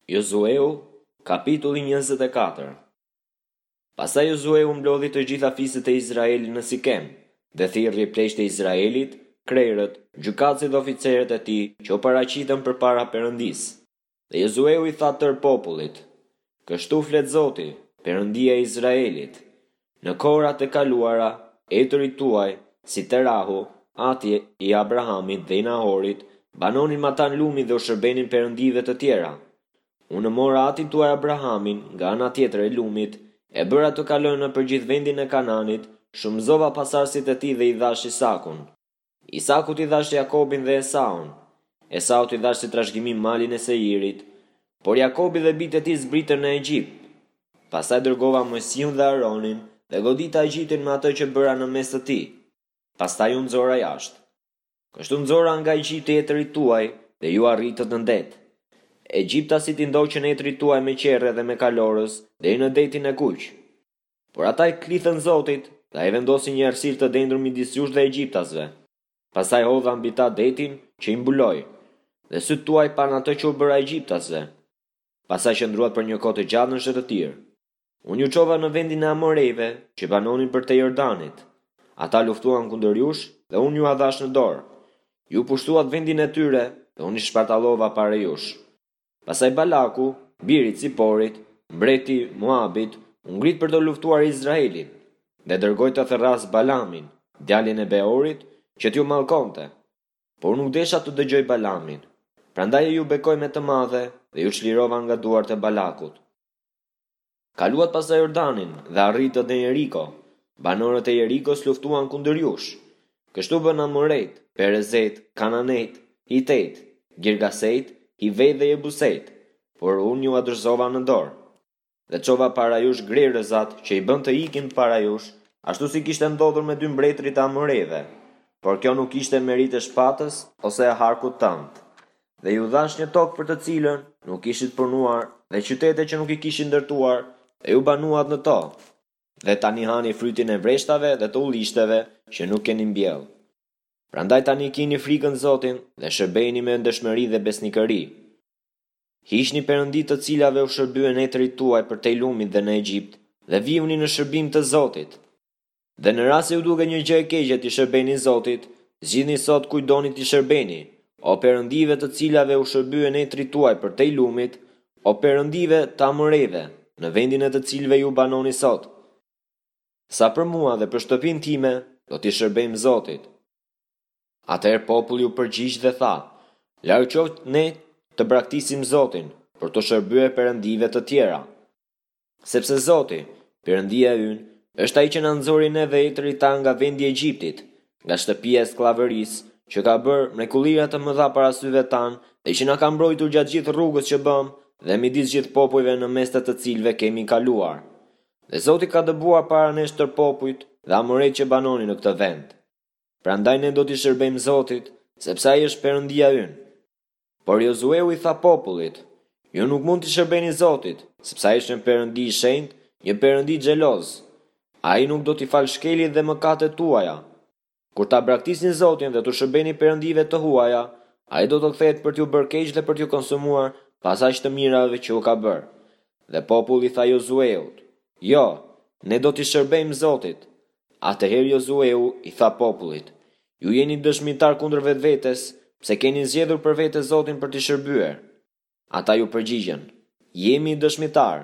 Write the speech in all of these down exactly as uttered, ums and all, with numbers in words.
Josueu, kapitulli njëzet e katër. Pastaj Josueu mblodhi të gjitha fiset e Izraelit në Sikem, dhe thirrri pleqtë e Izraelit, krerët, gjykatësit dhe oficerët e tij që u paraqitën përpara Perëndisë. Dhe Josueu i tha tër popullit: "Kështu flet Zoti, Perëndia e Izraelit: Në kohërat e kaluara, etërit tuaj, si Terahu, ati i Abrahamit dhe i Nahorit, banonin me ata në lumi dhe u shërbenin perëndive të tjera. Unë mora atin tuaj Abrahamin nga ana tjetër e lumit, e bëra të kalojnë në përgjith vendin e Kananit, shumëzova pasardhësit e tij dhe i dhash Isakun. Isakut i dhash Jakobin dhe Esaun. Esaut i dhash si trashëgimim malin e Seirit, por Jakobi dhe bijtë e tij zbritën në Egjipt. Pastaj dërgova Mojsiun dhe Aronin dhe godita Egjiptin me atë që bëra në mes të tij. Pastaj u nxora jashtë. Kështu nxora nga Egjipti etërit tuaj dhe ju arritët në det. Egjiptasit i ndoqën etrit tuaj me qerre dhe me kalorës deri në detin e Kuq. Por ata i klithën Zotit dhe ai vendosi një errësirë të dendur midis jush dhe egjiptasve. Pastaj hodha mbi ta detin që i mbuloi, dhe syt tuaj pan atë që u bëra egjiptasve. Pastaj qëndruat për një kohë të gjatë në shëtëtir. Unë ju çova në vendin e Amorejve që banonin për te Jordanit. Ata luftuan kundër jush dhe unë ju a dhash në dorë. Ju pushtuat vendin e tyre dhe unë i shpartallova para jush. Pastaj Balaku, biri i Ciporit, mbreti Moabit, u ngrit për të luftuar Izraelin, dhe dërgoi të therras Balamin, djalin e Beorit, që t'ju mallkonte. Por nuk desha të dëgjoj Balamin. Prandaj ju bekoj me të madhe dhe ju çlirova nga duart e Balakut. Kaluat pastaj Jordanin dhe arritët në Jeriko. Banorët e Jerikos luftuan kundër jush. Kështu bën Amorejt, Perezet, Kananejt, Hitejt, Girgasejt, Hivejt dhe Jebusejt, por unë ju adërzova në dorë. Dhe çova para jush grerëzat që i bën të ikin para jush, ashtu si kishte ndodhur me dy mbretërit e Amorejve. Por kjo nuk ishte merit e shpatës ose e harkut tënd. Dhe ju dhash një tokë për të cilën nuk ishit punuar, dhe qytete që nuk i kishin ndërtuar, dhe ju banuat në to. Dhe tani hani frytin e vreshtave dhe të ullishteve që nuk keni mbjell. Prandaj tani kini frikën Zotin dhe shërbejni me ndëshmëri dhe besnikëri. Hiqni perëndi të cilave u shërbyen etrit tuaj për te lumit dhe në Egjipt, dhe vijuni në shërbim të Zotit. Dhe në rast se u duket një gjë e keqe ti shërbeni Zotit, zgjidhni sot kujt doni ti shërbeni, o perëndive të cilave u shërbyen etrit tuaj për te lumit, o perëndive të Amorejve, në vendin e të cilëve ju banoni sot. Sa për mua dhe për shtëpinë time, do t'i shërbejmë Zotit. Atëherë populli u përgjigj dhe tha: Larg qoftë ne të braktisim Zotin për të shërbyer perëndive të tjera. Sepse Zoti, Perëndia ynë, është ai që na nxori neve etrit ta nga vendi i Egjiptit, nga shtëpia e skllavërisë, që ka bërë mrekullia të mëdha para syve tan dhe që na ka mbrojtur gjatë gjithë rrugës që bëm dhe midis gjithë popujve në mes të të cilëve kemi kaluar. Dhe Zoti ka dëbuar para nesh tër popujt dhe Amorejt që banonin në këtë vend. Prandaj ne do t'i shërbejmë Zotit, sepse ai është Perëndia ynë. Por Josueu i tha popullit: Ju nuk mund t'i shërbeni Zotit, sepse ai është një Perëndi i shenjtë, një Perëndi xheloz. Ai nuk do t'i falë shkeljet dhe mëkatet tuaja. Kur ta braktisni Zotin dhe t'u shërbeni perëndive të huaja, ai do të kthehet për t'ju bërë keq dhe për t'ju konsumuar pas aq të mirave që u ka bërë. Dhe populli tha Josueut: Jo, ne do t'i shërbejmë Zotit. Atëherë Josueu i tha popullit: Ju jeni dëshmitar kundër vetvetes, pse keni zgjedhur për vete Zotin për t'i shërbyer. Ata ju përgjigjen: Jemi dëshmitar.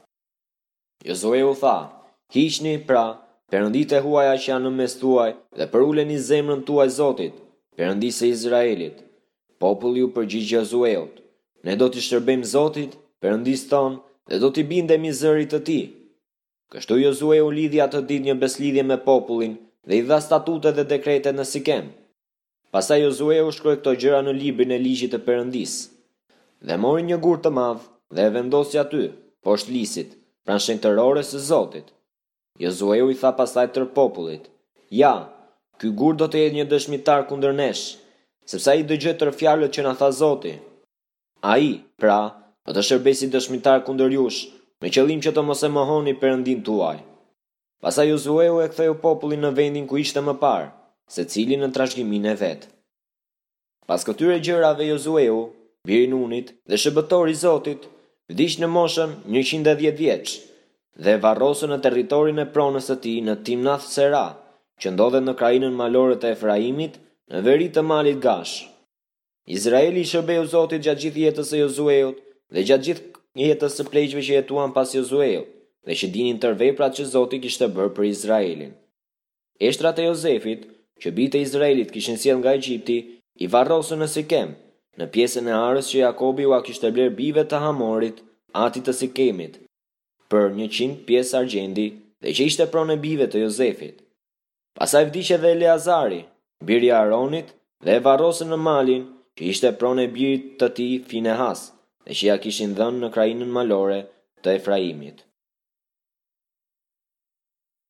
Josueu tha: Hiqni pra perënditë e huaja që janë në mes tuaj dhe përuleni zemrën tuaj Zotit, Perëndisë së Izraelit. Populli u përgjigj Josueut: Ne do t'i shërbejmë Zotit, Perëndisë tonë, dhe do t'i bindemi zërit të tij. Kështu Josueu lidhi atë ditë një beslidhje me popullin dhe i dha statute dhe dekrete në Sikem. Pastaj Josueu shkroi këto gjëra në librin e ligjit të Perëndisë. Dhe mori një gur të madh dhe e vendosi aty, poshtë lisit, pranë shenjtërores së Zotit. Josueu i tha pastaj tër popullit: Ja, ky gur do të jetë një dëshmitar kundër nesh, sepse ai dëgjoi tër fjalët që na tha Zoti. Ai, pra, do të shërbejë si dëshmitar kundër jush, me qëllim që të mos e mohoni perëndin tuaj. Pastaj Josueu e ktheu popullin në vendin ku ishte më parë, secili në trashëgiminë e vet. Pas këtyre gjërave Josueu, biri i Nunit dhe shëbëtori i Zotit, vdiq në moshën njëqind e dhjetë vjeç dhe varrosën në territorin e pronës së tij në Timnath Sera, që ndodhet në krainën malore të Efraimit, në veri të malit Gash. Izraeli i shërbeu Zotit gjatë gjithë jetës së Josueut dhe gjatë gjithë jetës së pleqve që jetuan pas Josueut dhe që dinin tërë veprat që Zoti kishte bërë për Izraelin. Eshtrat e Jozefit, që bijtë e Izraelit kishin sjellë nga Egjipti, i varrosën në Sikem, në pjesën e arës që Jakobi ua kishte bler bijve të Hamorit, atit të Sikemit, për njëqind pjesë argjendi dhe që ishte pronë e bijve të Jozefit. Pastaj vdiq edhe Eleazari, biri i Aronit, dhe e varrosën në malin që ishte pronë e birit të tij Finehas, dhe që ja kishin dhënë në krainën malore të Efraimit.